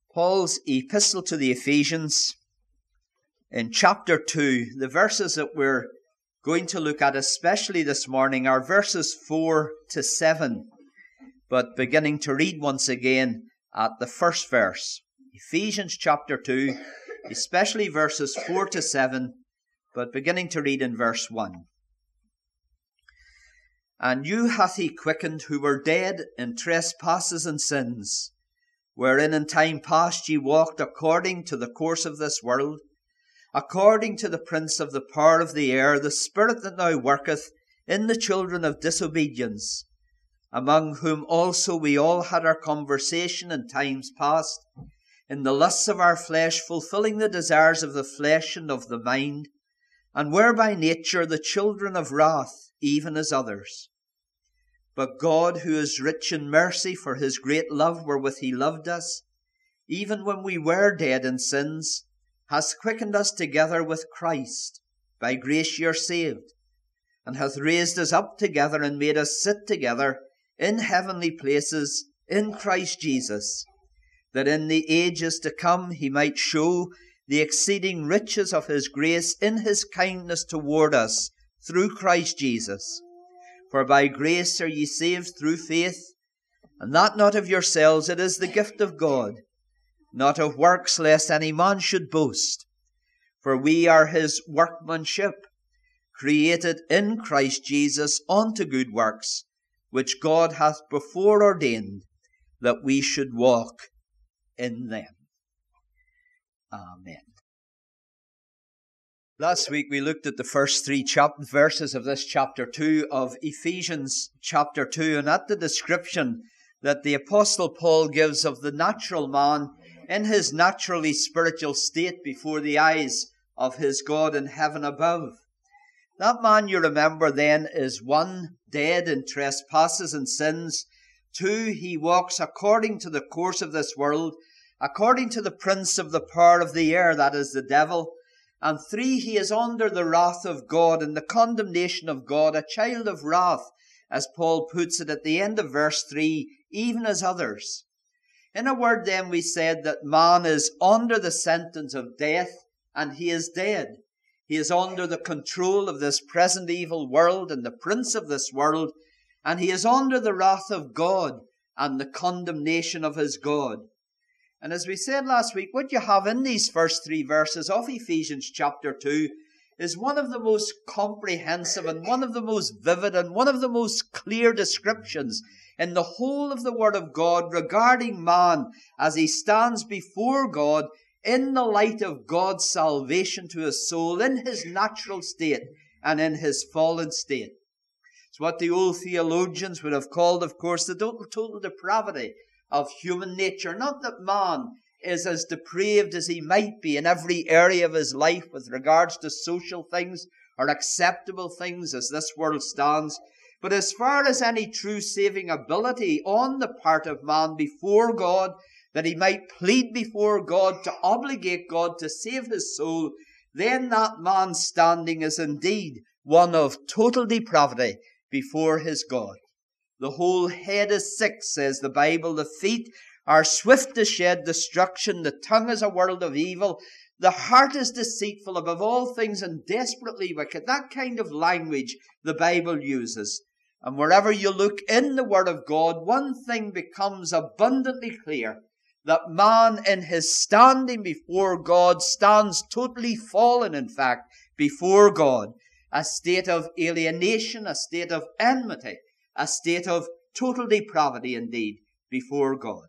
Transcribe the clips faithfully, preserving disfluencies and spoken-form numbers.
Paul's epistle to the Ephesians in chapter two. The verses that we're going to look at especially this morning are verses four to seven. But beginning to read once again at the first verse. Ephesians chapter two, especially verses four to seven, but beginning to read in verse one. And you hath he quickened who were dead in trespasses and sins, wherein in time past ye walked according to the course of this world, according to the prince of the power of the air, the spirit that now worketh in the children of disobedience, among whom also we all had our conversation in times past, in the lusts of our flesh, fulfilling the desires of the flesh and of the mind, and were by nature the children of wrath, even as others. But God, who is rich in mercy, for his great love wherewith he loved us, even when we were dead in sins, hath quickened us together with Christ. By grace ye are saved, and hath raised us up together and made us sit together in heavenly places in Christ Jesus, that in the ages to come he might show the exceeding riches of his grace in his kindness toward us through Christ Jesus. For by grace are ye saved through faith, and that not of yourselves, it is the gift of God, not of works, lest any man should boast. For we are his workmanship, created in Christ Jesus unto good works, which God hath before ordained that we should walk in them. Amen. Last week we looked at the first three chap- verses of this chapter two of Ephesians chapter two, and at the description that the Apostle Paul gives of the natural man in his naturally spiritual state before the eyes of his God in heaven above. That man, you remember then, is one, dead in trespasses and sins. Two, he walks according to the course of this world, according to the prince of the power of the air, that is the devil. And three, he is under the wrath of God and the condemnation of God, a child of wrath, as Paul puts it at the end of verse three, even as others. In a word then, we said that man is under the sentence of death, and he is dead. He is under the control of this present evil world and the prince of this world, and he is under the wrath of God and the condemnation of his God. And as we said last week, what you have in these first three verses of Ephesians chapter two is one of the most comprehensive and one of the most vivid and one of the most clear descriptions in the whole of the Word of God regarding man as he stands before God in the light of God's salvation to his soul in his natural state and in his fallen state. It's what the old theologians would have called, of course, the total, total depravity of human nature. Not that man is as depraved as he might be in every area of his life with regards to social things or acceptable things as this world stands, but as far as any true saving ability on the part of man before God, that he might plead before God to obligate God to save his soul, then that man's standing is indeed one of total depravity before his God. The whole head is sick, says the Bible. The feet are swift to shed destruction. The tongue is a world of evil. The heart is deceitful above all things and desperately wicked. That kind of language the Bible uses. And wherever you look in the Word of God, one thing becomes abundantly clear, that man in his standing before God stands totally fallen, in fact, before God. A state of alienation, a state of enmity, a state of total depravity indeed before God.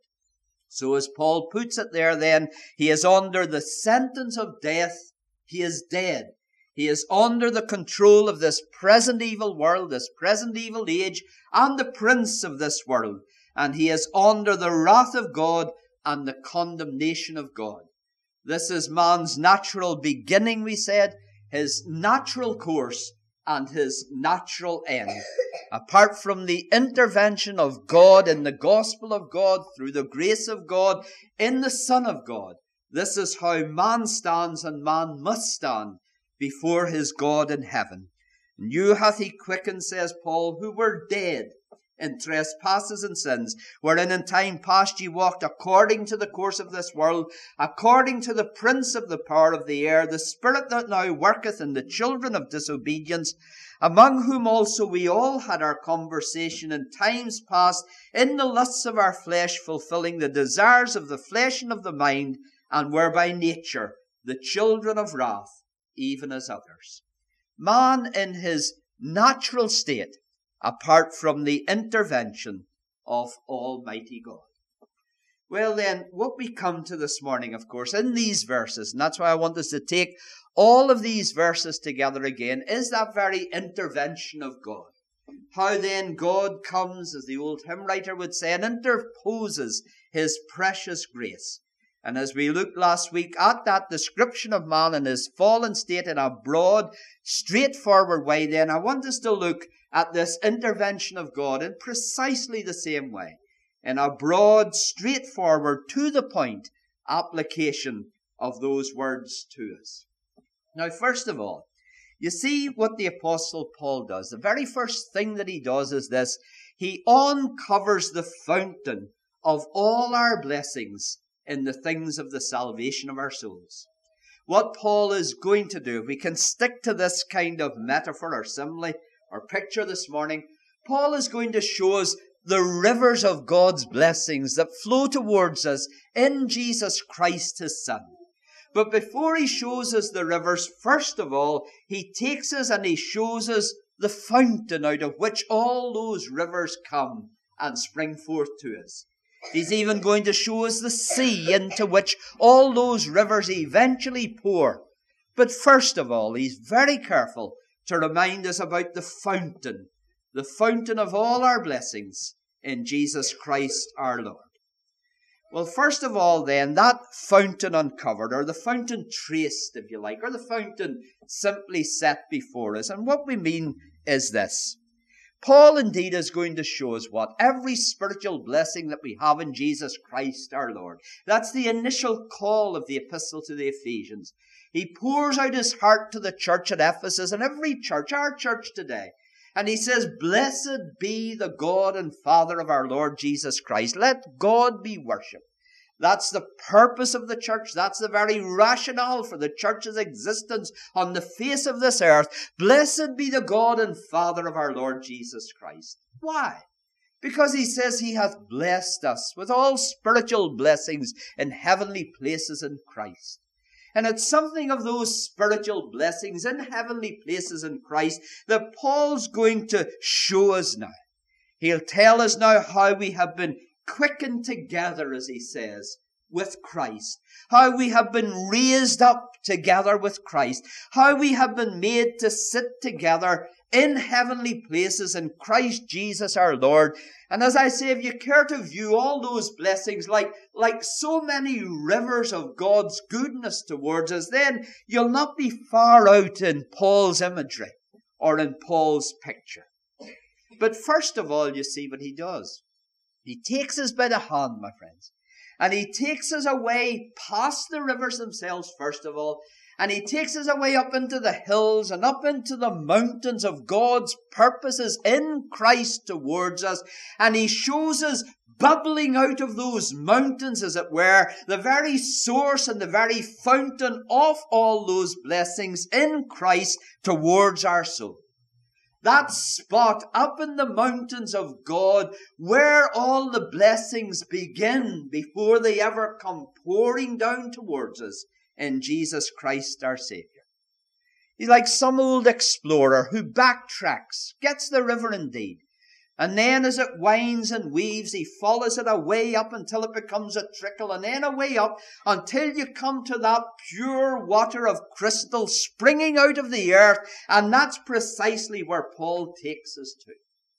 So as Paul puts it there then, he is under the sentence of death. He is dead. He is under the control of this present evil world, this present evil age, and the prince of this world. And he is under the wrath of God and the condemnation of God. This is man's natural beginning, we said, his natural course and his natural end. Apart from the intervention of God in the gospel of God, through the grace of God, in the Son of God, this is how man stands and man must stand before his God in heaven. And you hath he quickened, says Paul, who were dead in trespasses and sins, wherein in time past ye walked according to the course of this world, according to the prince of the power of the air, the spirit that now worketh in the children of disobedience, among whom also we all had our conversation in times past, in the lusts of our flesh, fulfilling the desires of the flesh and of the mind, and were by nature the children of wrath, even as others. Man in his natural state, apart from the intervention of Almighty God. Well then, what we come to this morning, of course, in these verses, and that's why I want us to take all of these verses together again, is that very intervention of God. How then God comes, as the old hymn writer would say, and interposes his precious grace. And as we looked last week at that description of man in his fallen state in a broad, straightforward way, then I want us to look at this intervention of God in precisely the same way, in a broad, straightforward, to the point application of those words to us. Now, first of all, you see what the Apostle Paul does. The very first thing that he does is this. He uncovers the fountain of all our blessings in the things of the salvation of our souls. What Paul is going to do, if we can stick to this kind of metaphor or simile or picture this morning, Paul is going to show us the rivers of God's blessings that flow towards us in Jesus Christ, his Son. But before he shows us the rivers, first of all, he takes us and he shows us the fountain out of which all those rivers come and spring forth to us. He's even going to show us the sea into which all those rivers eventually pour. But first of all, he's very careful to remind us about the fountain, the fountain of all our blessings in Jesus Christ our Lord. Well, first of all then, that fountain uncovered, or the fountain traced, if you like, or the fountain simply set before us. And what we mean is this. Paul indeed is going to show us what? Every spiritual blessing that we have in Jesus Christ our Lord. That's the initial call of the epistle to the Ephesians. He pours out his heart to the church at Ephesus and every church, our church today. And he says, blessed be the God and Father of our Lord Jesus Christ. Let God be worshipped. That's the purpose of the church. That's the very rationale for the church's existence on the face of this earth. Blessed be the God and Father of our Lord Jesus Christ. Why? Because he says he hath blessed us with all spiritual blessings in heavenly places in Christ. And it's something of those spiritual blessings in heavenly places in Christ that Paul's going to show us now. He'll tell us now how we have been quickened together, as he says, with Christ. How we have been raised up together with Christ. How we have been made to sit together in heavenly places in Christ Jesus our Lord. And as I say, if you care to view all those blessings like, like so many rivers of God's goodness towards us, then you'll not be far out in Paul's imagery or in Paul's picture. But first of all, you see what he does. He takes us by the hand, my friends, and he takes us away past the rivers themselves, first of all, and he takes us away up into the hills and up into the mountains of God's purposes in Christ towards us. And he shows us bubbling out of those mountains, as it were, the very source and the very fountain of all those blessings in Christ towards our soul. That spot up in the mountains of God where all the blessings begin before they ever come pouring down towards us in Jesus Christ our Savior. He's like some old explorer who backtracks, gets the river indeed, and then as it winds and weaves, he follows it away up until it becomes a trickle, and then away up until you come to that pure water of crystal springing out of the earth, and that's precisely where Paul takes us to.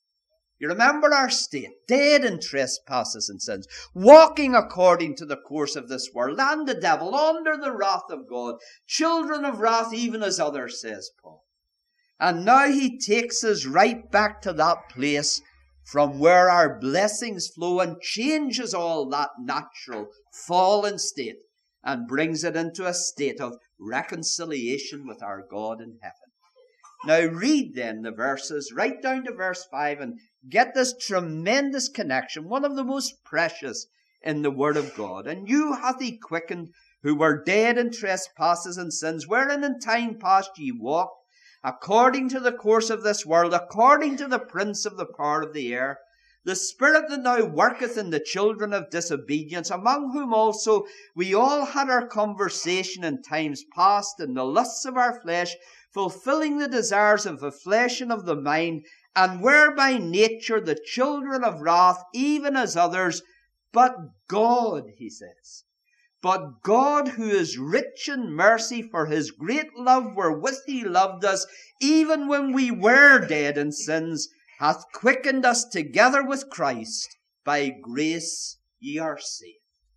You remember our state, dead in trespasses and sins, walking according to the course of this world, and the devil, under the wrath of God, children of wrath even as others, says Paul. And now he takes us right back to that place from where our blessings flow and changes all that natural fallen state and brings it into a state of reconciliation with our God in heaven. Now read then the verses right down to verse five, and get this tremendous connection, one of the most precious in the Word of God. And you hath he quickened, who were dead in trespasses and sins, wherein in time past ye walked, according to the course of this world, according to the prince of the power of the air, the spirit that now worketh in the children of disobedience, among whom also we all had our conversation in times past in the lusts of our flesh, fulfilling the desires of the flesh and of the mind, and were by nature the children of wrath, even as others. But God, he says, but God, who is rich in mercy, for his great love wherewith he loved us, even when we were dead in sins, hath quickened us together with Christ. By grace ye are saved.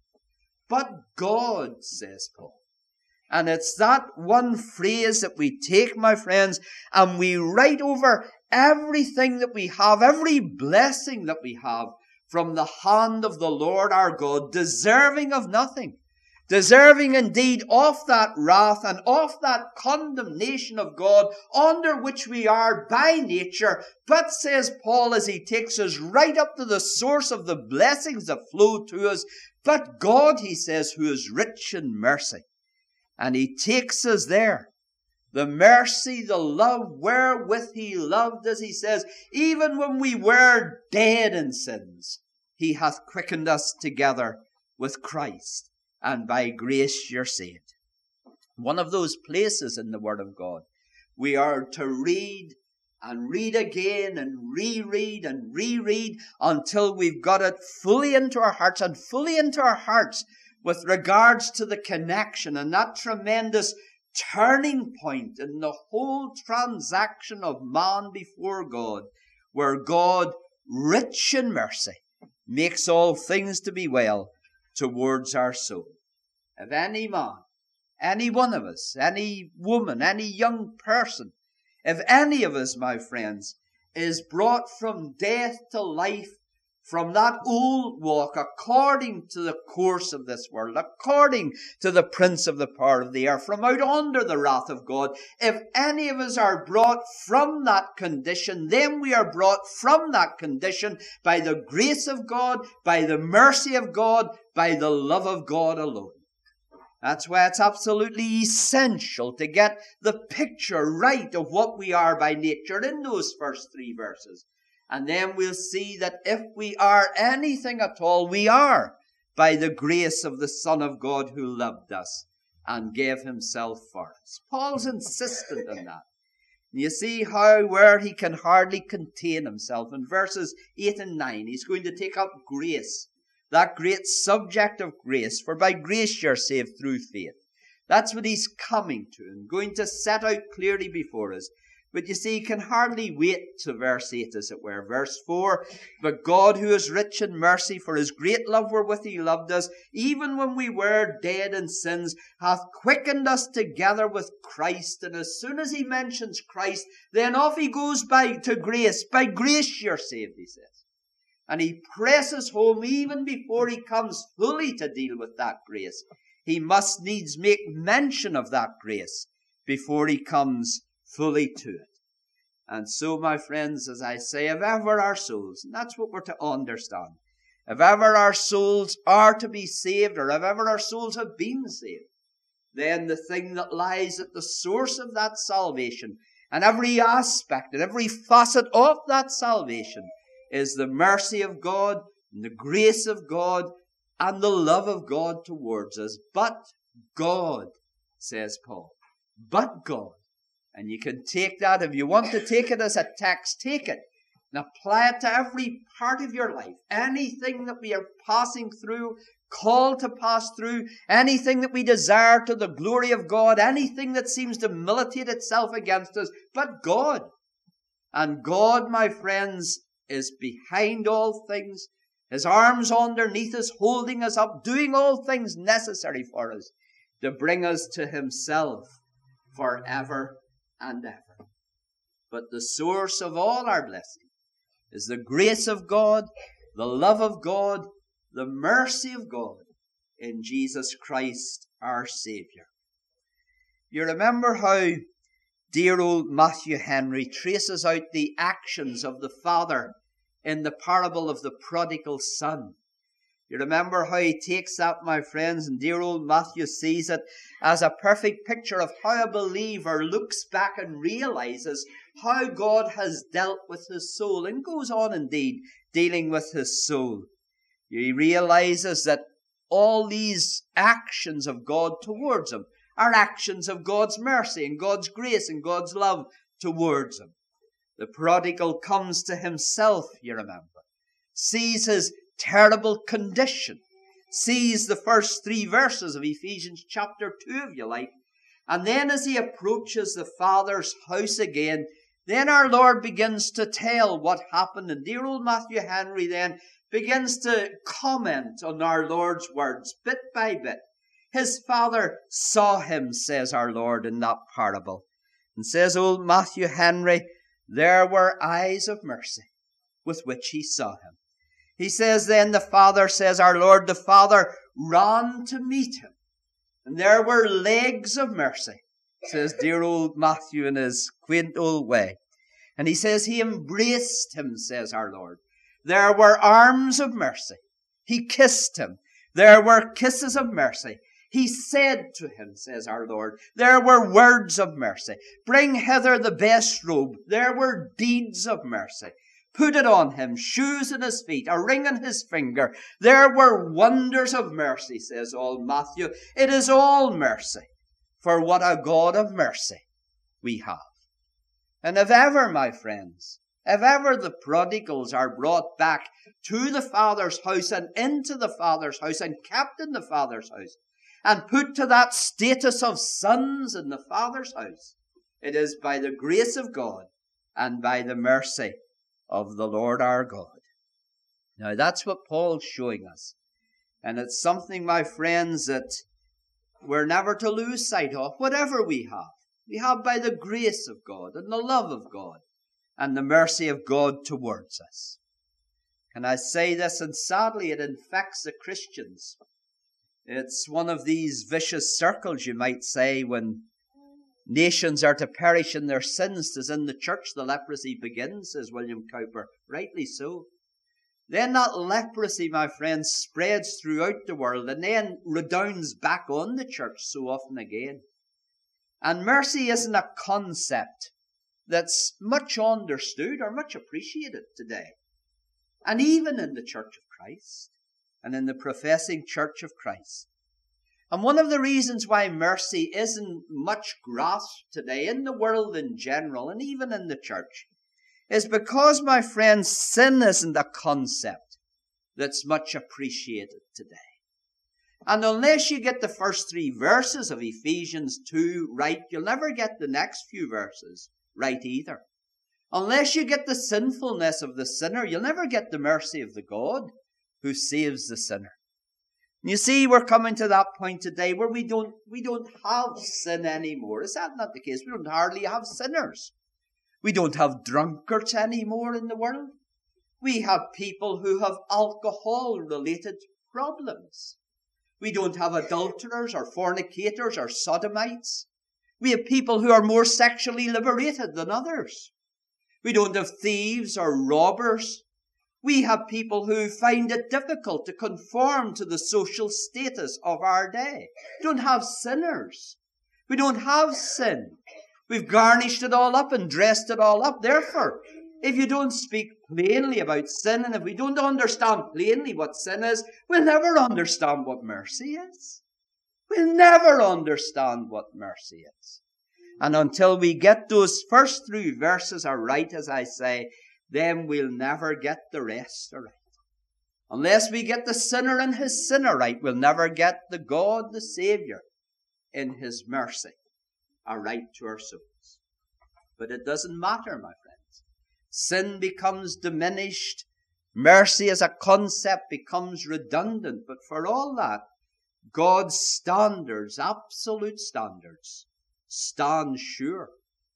But God, says Paul. And it's that one phrase that we take, my friends, and we write over everything that we have, every blessing that we have from the hand of the Lord our God, deserving of nothing. Deserving indeed of that wrath and of that condemnation of God under which we are by nature. But, says Paul, as he takes us right up to the source of the blessings that flow to us, but God, he says, who is rich in mercy. And he takes us there. The mercy, the love wherewith he loved us, he says, even when we were dead in sins, he hath quickened us together with Christ. And by grace you're saved. One of those places in the Word of God we are to read and read again and reread and reread until we've got it fully into our hearts and fully into our hearts with regards to the connection and that tremendous turning point in the whole transaction of man before God, where God, rich in mercy, makes all things to be well towards our soul. If any man, any one of us, any woman, any young person, if any of us, my friends, is brought from death to life, from that old walk, according to the course of this world, according to the prince of the power of the air, from out under the wrath of God, if any of us are brought from that condition, then we are brought from that condition by the grace of God, by the mercy of God, by the love of God alone. That's why it's absolutely essential to get the picture right of what we are by nature in those first three verses. And then we'll see that if we are anything at all, we are by the grace of the Son of God who loved us and gave himself for us. Paul's insistent on that. And you see how, where he can hardly contain himself. In verses eight and nine, he's going to take up grace. That great subject of grace, for by grace you're saved through faith. That's what he's coming to and going to set out clearly before us. But you see, he can hardly wait to verse eight, as it were. Verse four, but God, who is rich in mercy, for his great love wherewith he loved us, even when we were dead in sins, hath quickened us together with Christ. And as soon as he mentions Christ, then off he goes by to grace. By grace you're saved, he says. And he presses home, even before he comes fully to deal with that grace, he must needs make mention of that grace before he comes fully to it. And so, my friends, as I say, if ever our souls, and that's what we're to understand, if ever our souls are to be saved, or if ever our souls have been saved, then the thing that lies at the source of that salvation, and every aspect and every facet of that salvation, is the mercy of God, and the grace of God, and the love of God towards us. But God, says Paul, but God. And you can take that, if you want to take it as a text, take it and apply it to every part of your life. Anything that we are passing through, called to pass through, anything that we desire to the glory of God, anything that seems to militate itself against us, but God. And God, my friends, is behind all things, his arms underneath us, holding us up, doing all things necessary for us to bring us to himself forever and ever. But the source of all our blessing is the grace of God, the love of God, the mercy of God in Jesus Christ our Saviour. You remember how dear old Matthew Henry traces out the actions of the Father in the parable of the prodigal son. You remember how he takes that, my friends, and dear old Matthew sees it as a perfect picture of how a believer looks back and realizes how God has dealt with his soul, and goes on indeed dealing with his soul. He realizes that all these actions of God towards him are actions of God's mercy and God's grace and God's love towards him. The prodigal comes to himself, you remember, sees his terrible condition, sees the first three verses of Ephesians chapter two, if you like, and then as he approaches the Father's house again, then our Lord begins to tell what happened, and dear old Matthew Henry then begins to comment on our Lord's words bit by bit. His father saw him, says our Lord in that parable, and says old Matthew Henry, there were eyes of mercy with which he saw him. He says then the father, says our Lord, the father ran to meet him. And there were legs of mercy, says dear old Matthew in his quaint old way. And he says he embraced him, says our Lord. There were arms of mercy. He kissed him. There were kisses of mercy. He said to him, says our Lord, there were words of mercy. Bring hither the best robe. There were deeds of mercy. Put it on him, shoes in his feet, a ring on his finger. There were wonders of mercy, says old Matthew. It is all mercy, for what a God of mercy we have. And if ever, my friends, if ever the prodigals are brought back to the Father's house and into the Father's house and kept in the Father's house and put to that status of sons in the Father's house, it is by the grace of God and by the mercy of the Lord our God. Now that's what Paul's showing us. And it's something, my friends, that we're never to lose sight of. Whatever we have, we have by the grace of God and the love of God and the mercy of God towards us. And I say this, and sadly it infects the Christians. It's one of these vicious circles, you might say, when nations are to perish in their sins. 'Tis in the church the leprosy begins, says William Cowper. Rightly so. Then that leprosy, my friends, spreads throughout the world and then redounds back on the church so often again. And mercy isn't a concept that's much understood or much appreciated today. And even in the Church of Christ and in the professing Church of Christ. And one of the reasons why mercy isn't much grasped today in the world in general and even in the church is because, my friends, sin isn't a concept that's much appreciated today. And unless you get the first three verses of Ephesians two right, you'll never get the next few verses right either. Unless you get the sinfulness of the sinner, you'll never get the mercy of the God who saves the sinner. You see, we're coming to that point today where we don't, we don't have sin anymore. Is that not the case? We don't hardly have sinners. We don't have drunkards anymore in the world. We have people who have alcohol-related problems. We don't have adulterers or fornicators or sodomites. We have people who are more sexually liberated than others. We don't have thieves or robbers. We have people who find it difficult to conform to the social status of our day. We don't have sinners. We don't have sin. We've garnished it all up and dressed it all up. Therefore, if you don't speak plainly about sin, and if we don't understand plainly what sin is, we'll never understand what mercy is. We'll never understand what mercy is. And until we get those first three verses are right, as I say, then we'll never get the rest right. Unless we get the sinner in his sinner right, we'll never get the God, the Saviour, in his mercy aright to our souls. But it doesn't matter, my friends. Sin becomes diminished. Mercy as a concept becomes redundant. But for all that, God's standards, absolute standards, stand sure.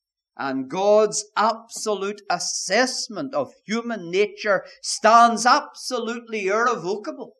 And God's absolute assessment of human nature stands absolutely irrevocable.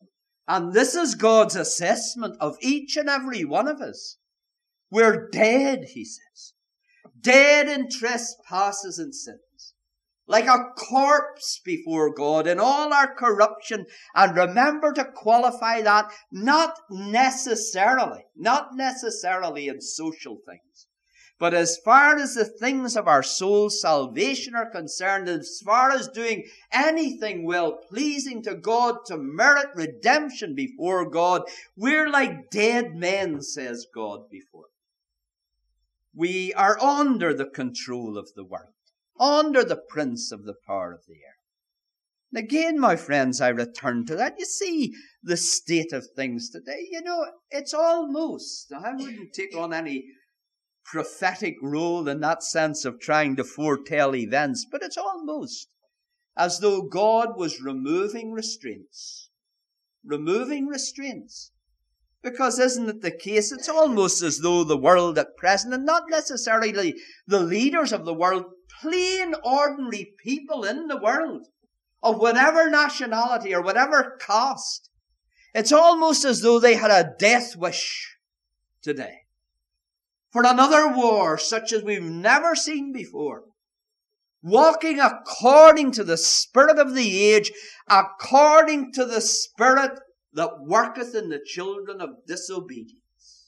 And this is God's assessment of each and every one of us. We're dead, he says. Dead in trespasses and sins. like a corpse before God in all our corruption. And remember to qualify that not necessarily, not necessarily in social things, but as far as the things of our soul's salvation are concerned, as far as doing anything well-pleasing to God to merit redemption before God, we're like dead men, says God before. We are under the control of the world, under the prince of the power of the air. And again, my friends, I return to that. You see the state of things today. You know, it's almost, I wouldn't take on any prophetic role in that sense of trying to foretell events, but it's almost as though God was removing restraints. Removing restraints. Because isn't it the case? It's almost as though the world at present, and not necessarily the leaders of the world, plain ordinary people in the world, of whatever nationality or whatever caste, it's almost as though they had a death wish today for another war such as we've never seen before. Walking according to the spirit of the age, according to the spirit that worketh in the children of disobedience,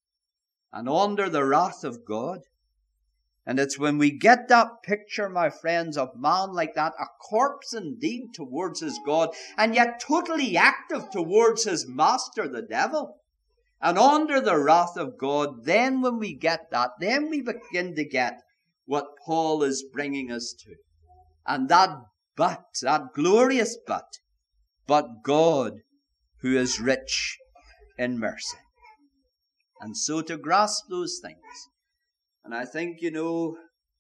and under the wrath of God. And it's when we get that picture, my friends, of man like that, a corpse indeed towards his God, and yet totally active towards his master, the devil, and under the wrath of God, then when we get that, then we begin to get what Paul is bringing us to. And that but, that glorious but, but God, who is rich in mercy. And so to grasp those things, and I think, you know,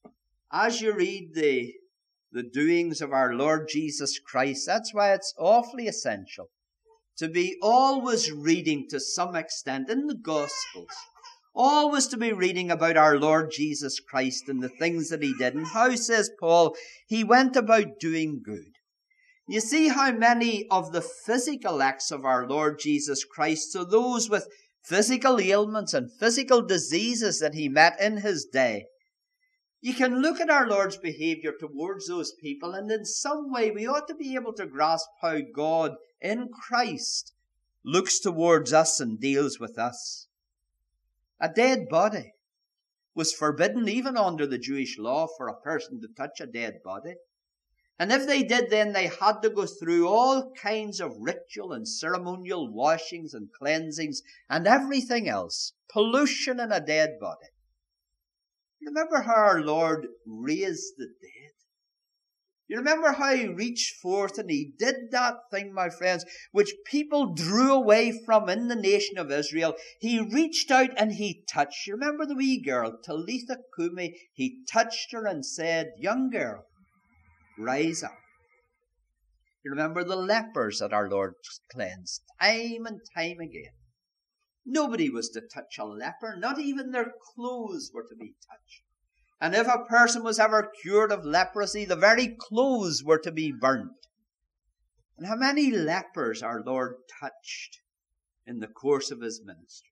as you read the, the doings of our Lord Jesus Christ, that's why it's awfully essential to be always reading to some extent in the Gospels, always to be reading about our Lord Jesus Christ and the things that he did. And how, says Paul, he went about doing good. You see how many of the physical acts of our Lord Jesus Christ, so those with physical ailments and physical diseases that he met in his day, you can look at our Lord's behavior towards those people, and in some way we ought to be able to grasp how God in Christ looks towards us and deals with us. A dead body was forbidden even under the Jewish law for a person to touch a dead body. And if they did, then they had to go through all kinds of ritual and ceremonial washings and cleansings and everything else. Pollution in a dead body. Remember how our Lord raised the dead? You remember how he reached forth and he did that thing, my friends, which people drew away from in the nation of Israel. He reached out and he touched. You remember the wee girl, Talitha Kumi? He touched her and said, "Young girl, rise up." You remember the lepers that our Lord cleansed time and time again. Nobody was to touch a leper, not even their clothes were to be touched. And if a person was ever cured of leprosy, the very clothes were to be burnt. And how many lepers our Lord touched in the course of his ministry?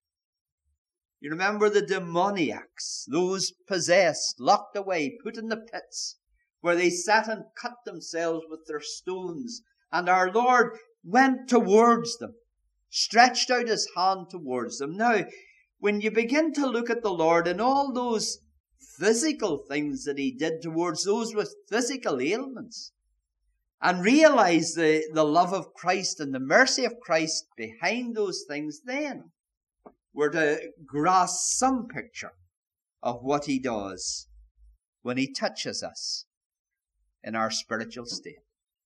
You remember the demoniacs, those possessed, locked away, put in the pits, where they sat and cut themselves with their stones. And our Lord went towards them, stretched out his hand towards them. Now, when you begin to look at the Lord and all those physical things that he did towards those with physical ailments, and realize the, the love of Christ and the mercy of Christ behind those things, then we're to grasp some picture of what he does when he touches us in our spiritual state.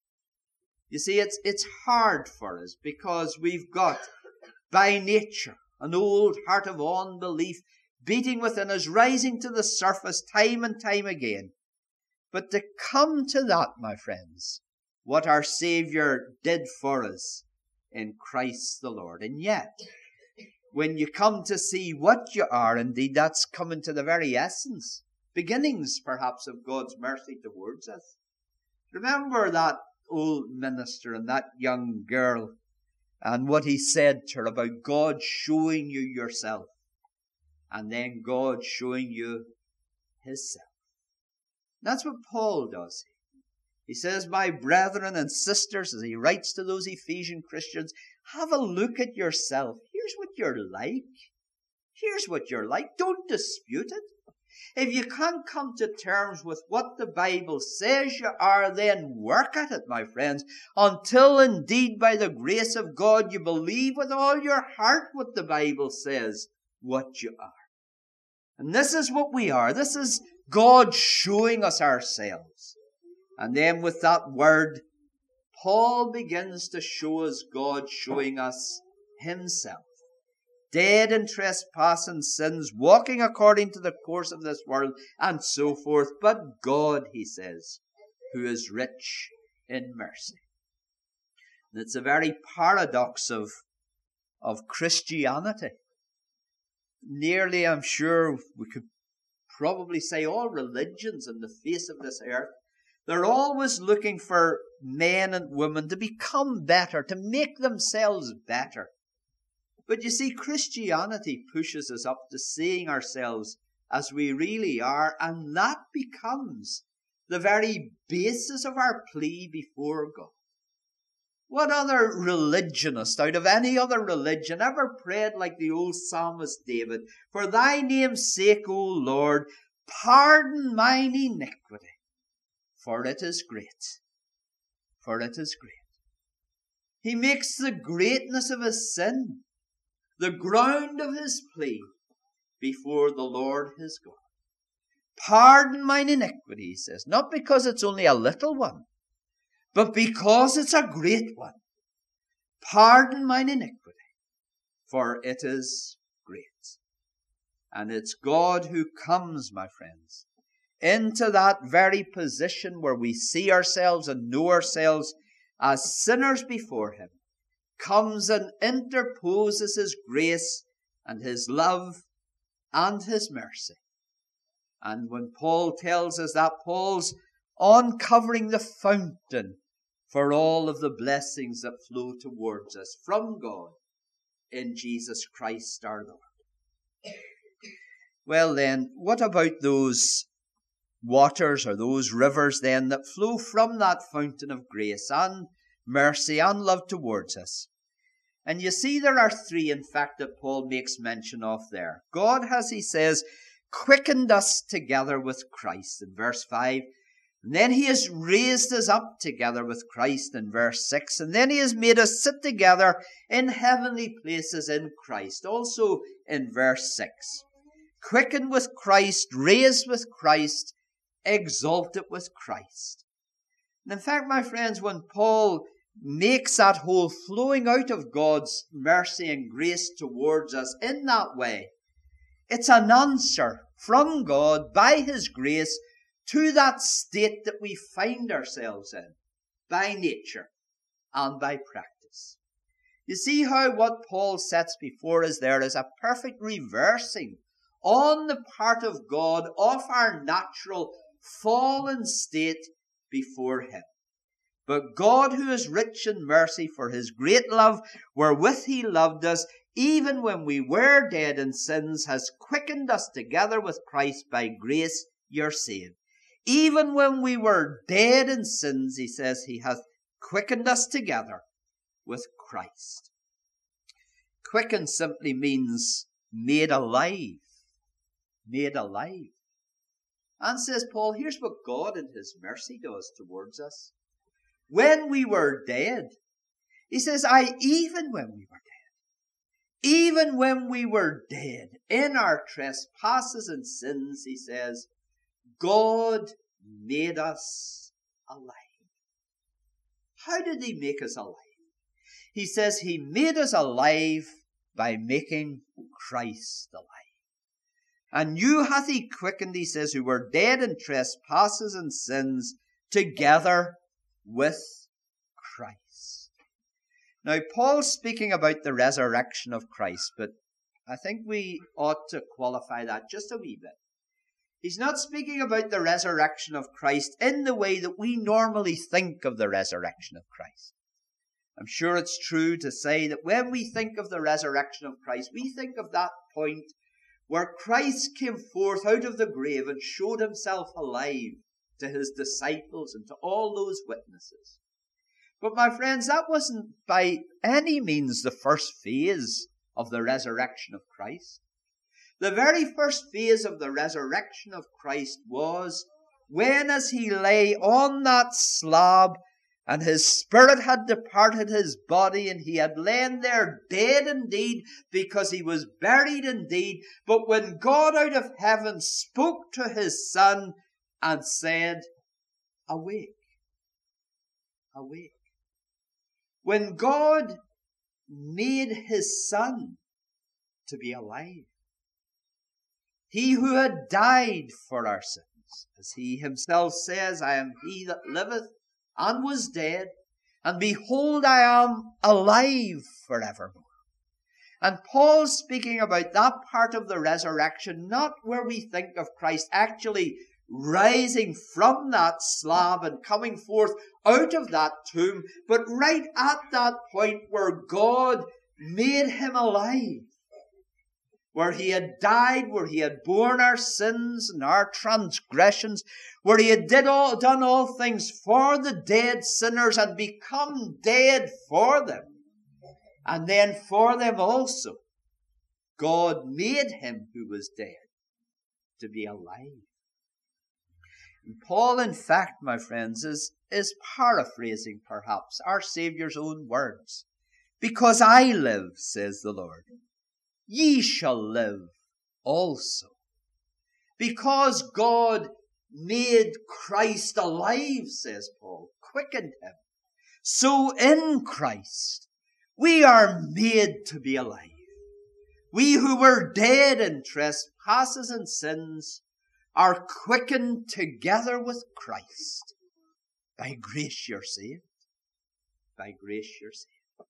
You see, it's it's hard for us because we've got, by nature, an old heart of unbelief beating within us, rising to the surface time and time again. But to come to that, my friends, what our Saviour did for us in Christ the Lord. And yet, when you come to see what you are, indeed, that's coming to the very essence, beginnings perhaps of God's mercy towards us. Remember that old minister and that young girl and what he said to her about God showing you yourself and then God showing you his self. That's what Paul does. He says, my brethren and sisters, as he writes to those Ephesian Christians, have a look at yourself. Here's what you're like. Here's what you're like. Don't dispute it. If you can't come to terms with what the Bible says you are, then work at it, my friends, until indeed by the grace of God you believe with all your heart what the Bible says what you are. And this is what we are. This is God showing us ourselves. And then with that word, Paul begins to show us God showing us himself. Dead in trespass and sins, walking according to the course of this world, and so forth. But God, he says, who is rich in mercy. And it's a very paradox of, of Christianity. Nearly, I'm sure, we could probably say all religions on the face of this earth, they're always looking for men and women to become better, to make themselves better. But you see, Christianity pushes us up to seeing ourselves as we really are, and that becomes the very basis of our plea before God. What other religionist out of any other religion ever prayed like the old psalmist David, for thy name's sake, O Lord, pardon mine iniquity, for it is great, for it is great. He makes the greatness of his sin the ground of his plea before the Lord his God. Pardon mine iniquity, he says, not because it's only a little one, but because it's a great one. Pardon mine iniquity, for it is great. And it's God who comes, my friends, into that very position where we see ourselves and know ourselves as sinners before him, comes and interposes his grace and his love and his mercy. And when Paul tells us that, Paul's uncovering the fountain for all of the blessings that flow towards us from God in Jesus Christ our Lord. Well then, what about those waters or those rivers then that flow from that fountain of grace and mercy and love towards us? And you see there are three, in fact, that Paul makes mention of there. God has, he says, quickened us together with Christ in verse five. And then he has raised us up together with Christ in verse six. And then he has made us sit together in heavenly places in Christ, also in verse six. Quickened with Christ, raised with Christ, exalted with Christ. And in fact, my friends, when Paul makes that whole flowing out of God's mercy and grace towards us in that way, it's an answer from God by his grace to that state that we find ourselves in by nature and by practice. You see how what Paul sets before us there is a perfect reversing on the part of God of our natural fallen state before him. But God, who is rich in mercy, for his great love wherewith he loved us, even when we were dead in sins, has quickened us together with Christ. By grace you're saved. Even when we were dead in sins, he says, he hath quickened us together with Christ. Quicken simply means made alive. Made alive. And says Paul, here's what God in his mercy does towards us. When we were dead, he says, I, even when we were dead, even when we were dead in our trespasses and sins, he says, God made us alive. How did he make us alive? He says he made us alive by making Christ alive. And you hath he quickened, he says, who were dead in trespasses and sins, together with Christ. Now, Paul's speaking about the resurrection of Christ, but I think we ought to qualify that just a wee bit. He's not speaking about the resurrection of Christ in the way that we normally think of the resurrection of Christ. I'm sure it's true to say that when we think of the resurrection of Christ, we think of that point where Christ came forth out of the grave and showed himself alive to his disciples and to all those witnesses. But my friends, that wasn't by any means the first phase of the resurrection of Christ. The very first phase of the resurrection of Christ was when, as he lay on that slab and his spirit had departed his body and he had lain there dead indeed because he was buried indeed, but when God out of heaven spoke to his Son and said, "Awake, awake." When God made his Son to be alive, he who had died for our sins, as he himself says, "I am he that liveth and was dead, and behold, I am alive forevermore." And Paul's speaking about that part of the resurrection, not where we think of Christ actually rising from that slab and coming forth out of that tomb, but right at that point where God made him alive, where he had died, where he had borne our sins and our transgressions, where he had did all, done all things for the dead sinners and become dead for them. And then for them also, God made him who was dead to be alive. And Paul, in fact, my friends, is, is paraphrasing perhaps our Saviour's own words. "Because I live, says the Lord, ye shall live also." Because God made Christ alive, says Paul, quickened him, so in Christ we are made to be alive. We who were dead in trespasses and sins are quickened together with Christ. By grace you're saved. By grace you're saved.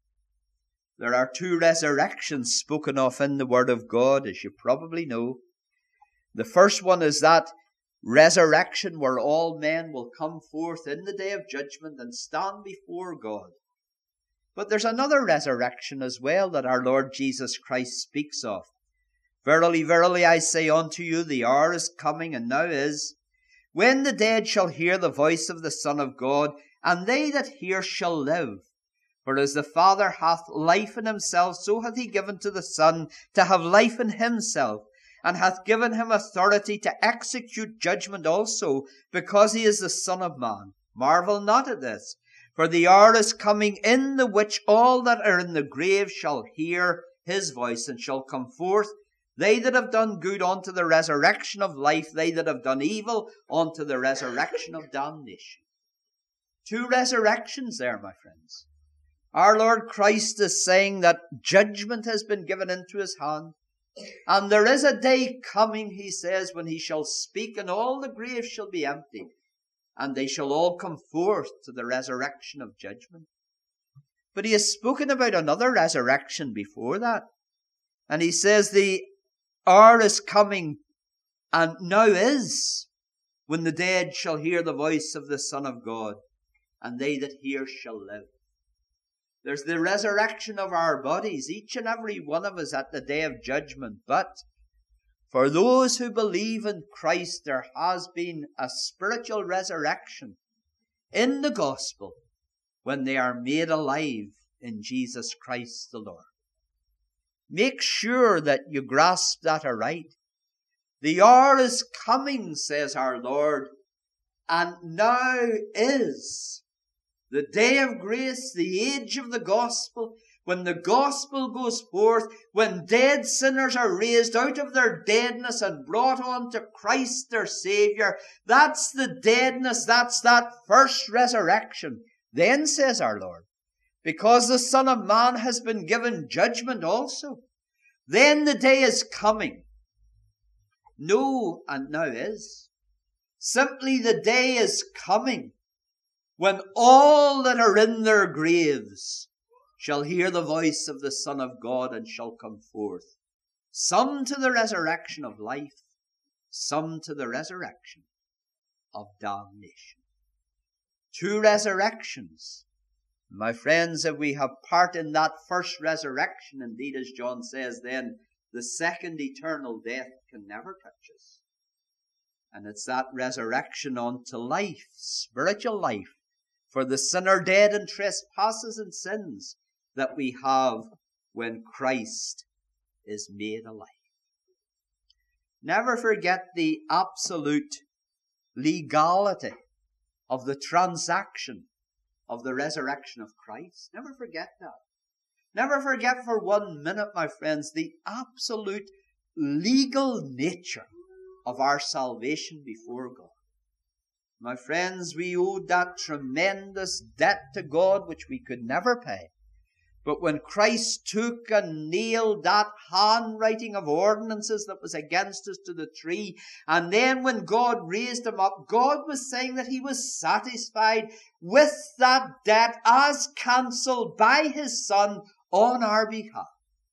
There are two resurrections spoken of in the Word of God, as you probably know. The first one is that resurrection where all men will come forth in the day of judgment and stand before God. But there's another resurrection as well that our Lord Jesus Christ speaks of. "Verily, verily, I say unto you, the hour is coming, and now is, when the dead shall hear the voice of the Son of God, and they that hear shall live. For as the Father hath life in himself, so hath he given to the Son to have life in himself, and hath given him authority to execute judgment also, because he is the Son of Man. Marvel not at this, for the hour is coming in the which all that are in the grave shall hear his voice, and shall come forth, they that have done good unto the resurrection of life, they that have done evil unto the resurrection of damnation." Two resurrections there, my friends. Our Lord Christ is saying that judgment has been given into his hand. And there is a day coming, he says, when he shall speak, and all the graves shall be empty, and they shall all come forth to the resurrection of judgment. But he has spoken about another resurrection before that. And he says the hour is coming, and now is, when the dead shall hear the voice of the Son of God, and they that hear shall live. There's the resurrection of our bodies, each and every one of us at the day of judgment. But for those who believe in Christ, there has been a spiritual resurrection in the gospel when they are made alive in Jesus Christ the Lord. Make sure that you grasp that aright. The hour is coming, says our Lord, and now is the day of grace, the age of the gospel, when the gospel goes forth, when dead sinners are raised out of their deadness and brought on to Christ their Saviour. That's the deadness, that's that first resurrection. Then, says our Lord, because the Son of Man has been given judgment also, then the day is coming. No, and now is. Simply the day is coming when all that are in their graves shall hear the voice of the Son of God and shall come forth. Some to the resurrection of life, some to the resurrection of damnation. Two resurrections. My friends, if we have part in that first resurrection, indeed, as John says, then the second eternal death can never touch us. And it's that resurrection unto life, spiritual life, for the sinner dead in trespasses and sins, that we have when Christ is made alive. Never forget the absolute legality of the transaction of the resurrection of Christ. Never forget that. Never forget for one minute, my friends, the absolute legal nature of our salvation before God. My friends, we owed that tremendous debt to God which we could never pay. But when Christ took and nailed that handwriting of ordinances that was against us to the tree, and then when God raised him up, God was saying that he was satisfied with that debt as cancelled by his Son on our behalf.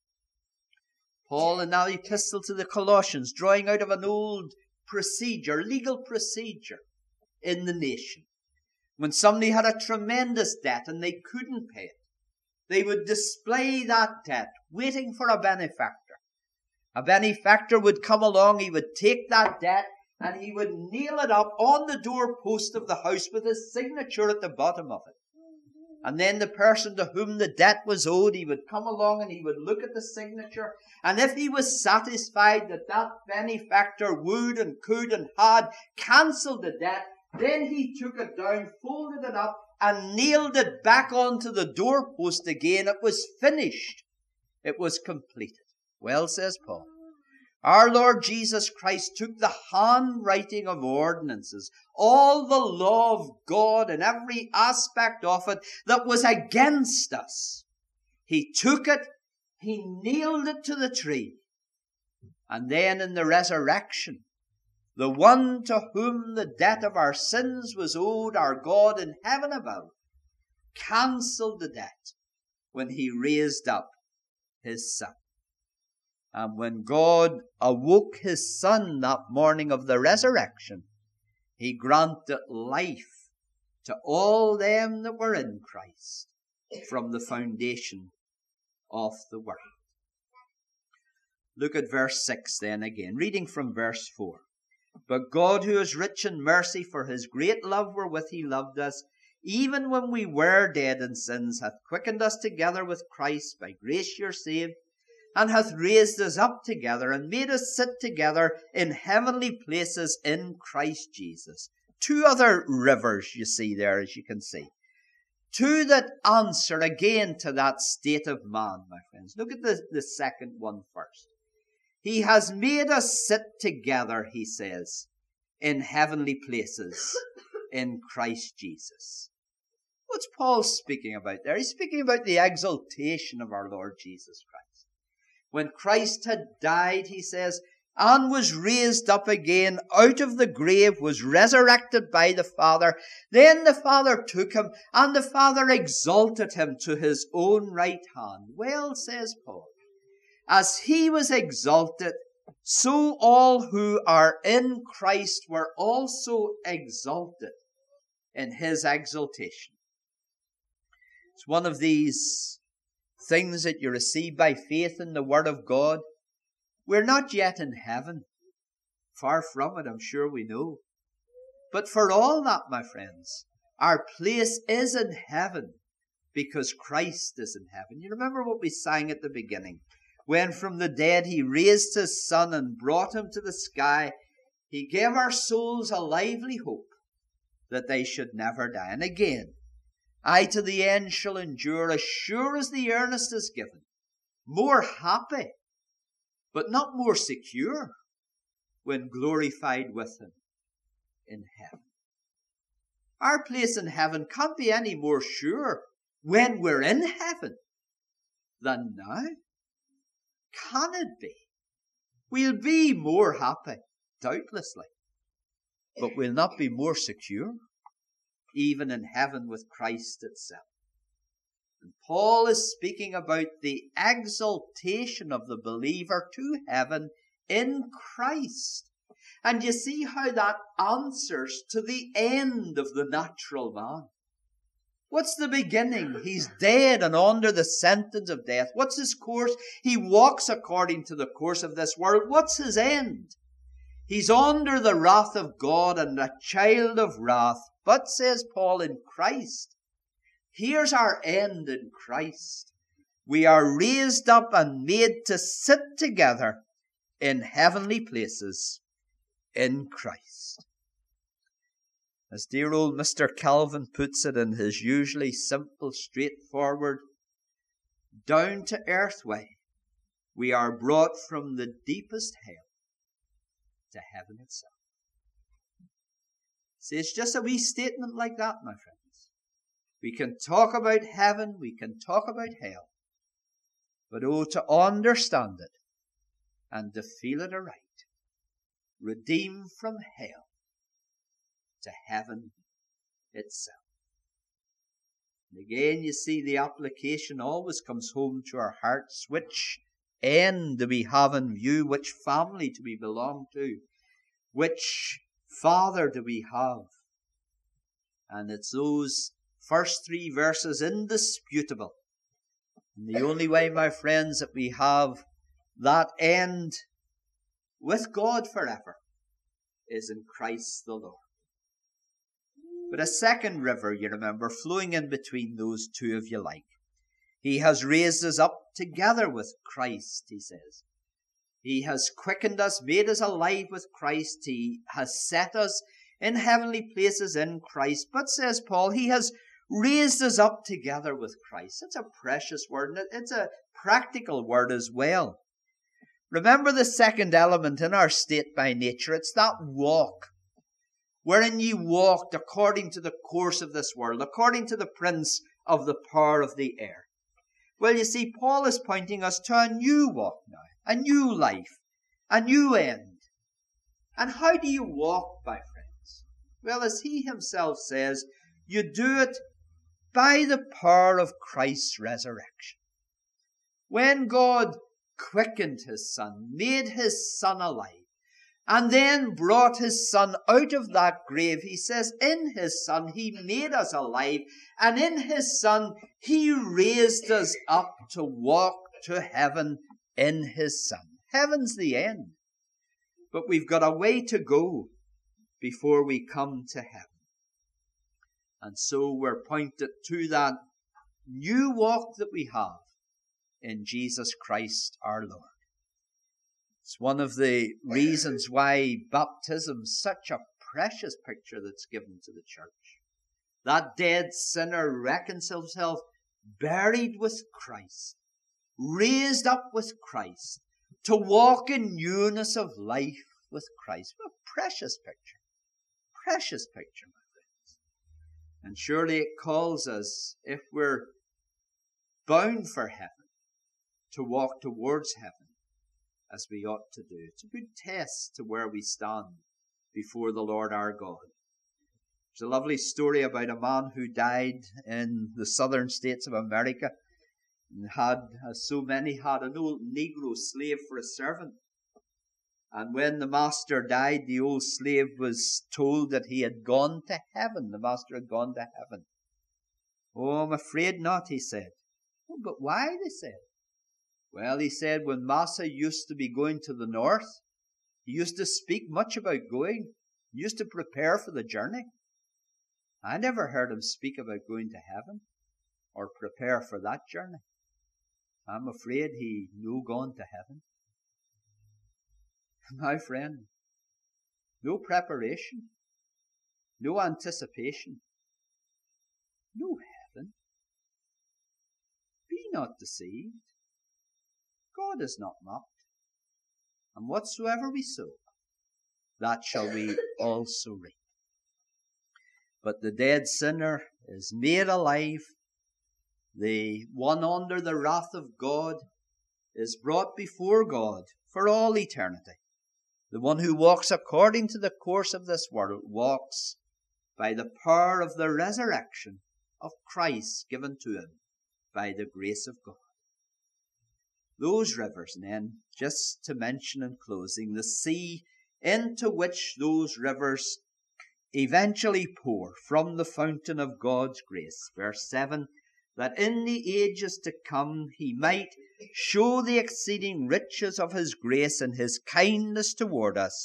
Paul in that epistle to the Colossians, drawing out of an old procedure, legal procedure in the nation. When somebody had a tremendous debt and they couldn't pay it, they would display that debt, waiting for a benefactor. A benefactor would come along, he would take that debt, and he would nail it up on the doorpost of the house with his signature at the bottom of it. And then the person to whom the debt was owed, he would come along and he would look at the signature. And if he was satisfied that that benefactor would and could and had cancelled the debt, then he took it down, folded it up, and nailed it back onto the doorpost again. It was finished. It was completed. Well, says Paul, our Lord Jesus Christ took the handwriting of ordinances, all the law of God and every aspect of it that was against us. He took it, he nailed it to the tree. And then in the resurrection, the one to whom the debt of our sins was owed, our God in heaven above, cancelled the debt when he raised up his Son. And when God awoke his Son that morning of the resurrection, he granted life to all them that were in Christ from the foundation of the world. Look at verse six then again, reading from verse four. But God, who is rich in mercy, for his great love wherewith he loved us, even when we were dead in sins, hath quickened us together with Christ. By grace you're saved, and hath raised us up together, and made us sit together in heavenly places in Christ Jesus. Two other rivers you see there, as you can see. Two that answer again to that state of man, my friends. Look at the, the second one first. He has made us sit together, he says, in heavenly places in Christ Jesus. What's Paul speaking about there? He's speaking about the exaltation of our Lord Jesus Christ. When Christ had died, he says, and was raised up again out of the grave, was resurrected by the Father, then the Father took him, and the Father exalted him to his own right hand. Well, says Paul, as he was exalted, so all who are in Christ were also exalted in his exaltation. It's one of these things that you receive by faith in the Word of God. We're not yet in heaven. Far from it, I'm sure we know. But for all that, my friends, our place is in heaven because Christ is in heaven. You remember what we sang at the beginning? When from the dead he raised his Son and brought him to the sky, he gave our souls a lively hope that they should never die. And again, I to the end shall endure, as sure as the earnest is given, more happy, but not more secure, when glorified with him in heaven. Our place in heaven can't be any more sure when we're in heaven than now. Can it be? We'll be more happy, doubtlessly, but we'll not be more secure, even in heaven with Christ itself. And Paul is speaking about the exaltation of the believer to heaven in Christ. And you see how that answers to the end of the natural man. What's the beginning? He's dead and under the sentence of death. What's his course? He walks according to the course of this world. What's his end? He's under the wrath of God and a child of wrath. But, says Paul, in Christ, here's our end in Christ. We are raised up and made to sit together in heavenly places in Christ. As dear old Mister Calvin puts it in his usually simple, straightforward, down-to-earth way, we are brought from the deepest hell to heaven itself. See, it's just a wee statement like that, my friends. We can talk about heaven, we can talk about hell, but oh, to understand it and to feel it aright, redeemed from hell to heaven itself. And again, you see, the application always comes home to our hearts. Which end do we have in view? Which family do we belong to? Which Father do we have? And it's those first three verses, indisputable. And the only way, my friends, that we have that end with God forever is in Christ the Lord. But a second river, you remember, flowing in between those two, if you like. He has raised us up together with Christ, he says. He has quickened us, made us alive with Christ. He has set us in heavenly places in Christ. But, says Paul, he has raised us up together with Christ. It's a precious word, and it's a practical word as well. Remember the second element in our state by nature. It's that walk, wherein ye walked according to the course of this world, according to the prince of the power of the air. Well, you see, Paul is pointing us to a new walk now, a new life, a new end. And how do you walk, my friends? Well, as he himself says, you do it by the power of Christ's resurrection. When God quickened his Son, made his Son alive, and then brought his Son out of that grave, he says, in his Son he made us alive, and in his Son he raised us up to walk to heaven in his Son. Heaven's the end. But we've got a way to go before we come to heaven. And so we're pointed to that new walk that we have in Jesus Christ our Lord. It's one of the reasons why baptism is such a precious picture that's given to the church. That dead sinner reconciled himself, buried with Christ, raised up with Christ, to walk in newness of life with Christ. What a precious picture. Precious picture, my friends. And surely it calls us, if we're bound for heaven, to walk towards heaven as we ought to do. It's a good test to where we stand before the Lord our God. There's a lovely story about a man who died in the southern states of America and had, as so many had, an old Negro slave for a servant. And when the master died, the old slave was told that he had gone to heaven. The master had gone to heaven. Oh, I'm afraid not, he said. Oh, but why, they said. Well, he said, when Massa used to be going to the north, he used to speak much about going. He used to prepare for the journey. I never heard him speak about going to heaven or prepare for that journey. I'm afraid he no gone to heaven. My friend, no preparation, no anticipation, no heaven. Be not deceived. God is not mocked. And whatsoever we sow, that shall we also reap. But the dead sinner is made alive. The one under the wrath of God is brought before God for all eternity. The one who walks according to the course of this world walks by the power of the resurrection of Christ given to him by the grace of God. Those rivers, then, just to mention in closing, the sea into which those rivers eventually pour from the fountain of God's grace. Verse seven, that in the ages to come he might show the exceeding riches of his grace and his kindness toward us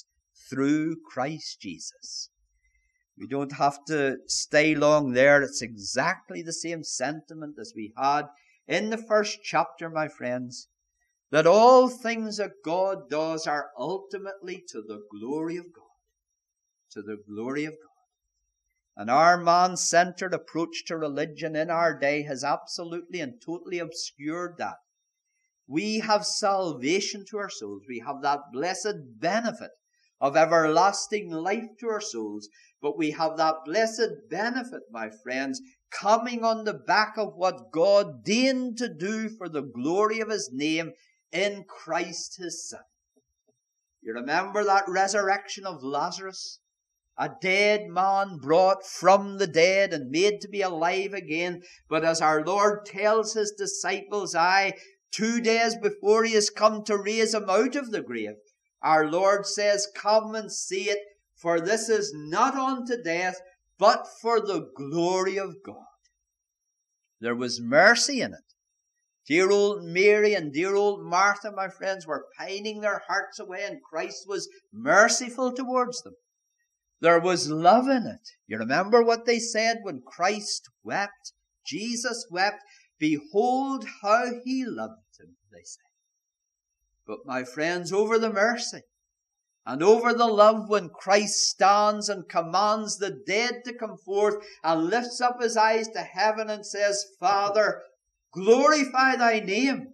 through Christ Jesus. We don't have to stay long there. It's exactly the same sentiment as we had in the first chapter, my friends, that all things that God does are ultimately to the glory of God. To the glory of God. And our man-centered approach to religion in our day has absolutely and totally obscured that. We have salvation to our souls. We have that blessed benefit of everlasting life to our souls. But we have that blessed benefit, my friends, coming on the back of what God deigned to do for the glory of His name in Christ His Son. You remember that resurrection of Lazarus? A dead man brought from the dead and made to be alive again. But as our Lord tells His disciples, aye, two days before He has come to raise him out of the grave, our Lord says, come and see it, for this is not unto death, but for the glory of God. There was mercy in it. Dear old Mary and dear old Martha, my friends, were pining their hearts away, and Christ was merciful towards them. There was love in it. You remember what they said when Christ wept? Jesus wept. Behold how He loved him, they said. But my friends, over the mercy and over the love, when Christ stands and commands the dead to come forth and lifts up His eyes to heaven and says, Father, glorify Thy name.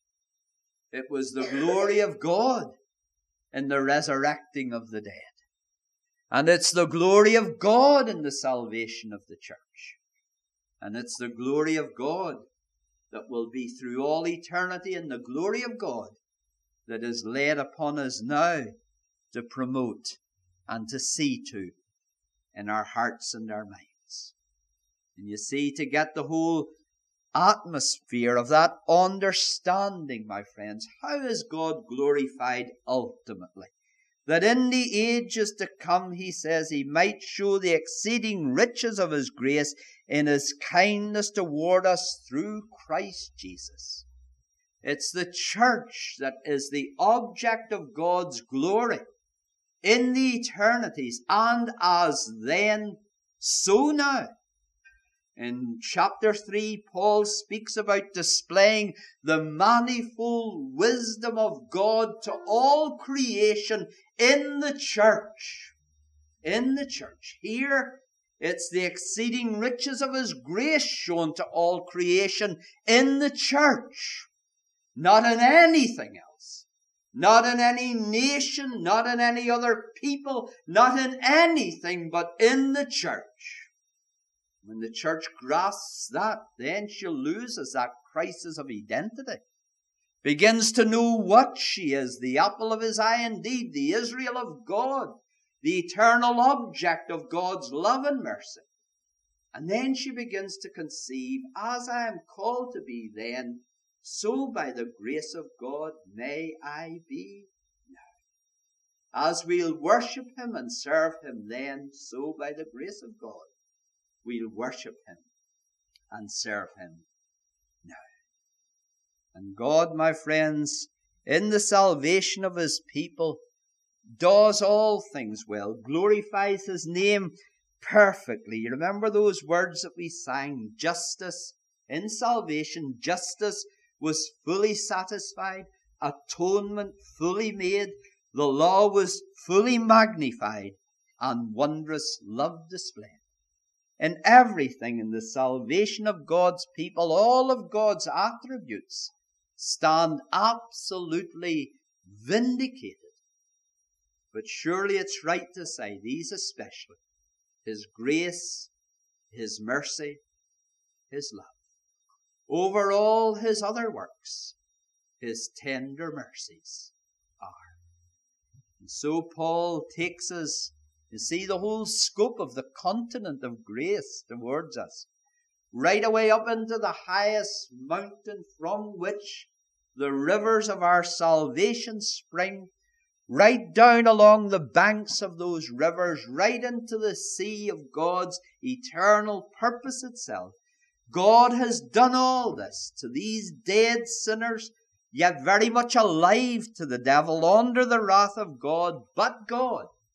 It was the glory of God in the resurrecting of the dead. And it's the glory of God in the salvation of the church. And it's the glory of God that will be through all eternity, and the glory of God that is laid upon us now to promote and to see to in our hearts and our minds. And you see, to get the whole atmosphere of that understanding, my friends, how is God glorified ultimately? That in the ages to come, He says, He might show the exceeding riches of His grace in His kindness toward us through Christ Jesus. It's the church that is the object of God's glory in the eternities, and as then, so now. In chapter three, Paul speaks about displaying the manifold wisdom of God to all creation in the church. In the church. Here, it's the exceeding riches of His grace shown to all creation in the church. Not in anything else. Not in any nation, not in any other people, not in anything but in the church. When the church grasps that, then she loses that crisis of identity. Begins to know what she is, the apple of His eye indeed, the Israel of God, the eternal object of God's love and mercy. And then she begins to conceive, as I am called to be then, so by the grace of God may I be now. As we'll worship Him and serve Him then, so by the grace of God, we'll worship Him and serve Him now. And God, my friends, in the salvation of His people, does all things well, glorifies His name perfectly. You remember those words that we sang, justice in salvation, justice was fully satisfied, atonement fully made, the law was fully magnified, and wondrous love displayed. In everything in the salvation of God's people, all of God's attributes stand absolutely vindicated. But surely it's right to say these especially: His grace, His mercy, His love. Over all His other works, His tender mercies are. And so Paul takes us, you see, the whole scope of the continent of grace towards us, right away up into the highest mountain from which the rivers of our salvation spring, right down along the banks of those rivers, right into the sea of God's eternal purpose itself. God has done all this to these dead sinners, yet very much alive to the devil, under the wrath of God, but God,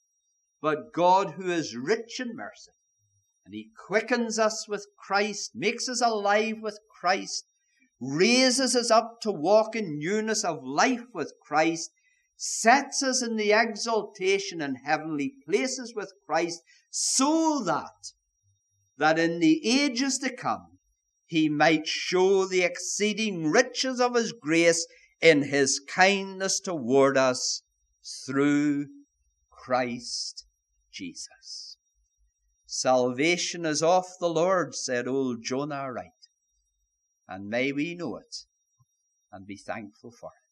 but God who is rich in mercy. And he quickens us with Christ, makes us alive with Christ, raises us up to walk in newness of life with Christ, sets us in the exaltation and heavenly places with Christ, so that, that in the ages to come, he might show the exceeding riches of his grace in his kindness toward us through Christ Jesus. Salvation is of the Lord, said old Jonah Wright, and may we know it and be thankful for it.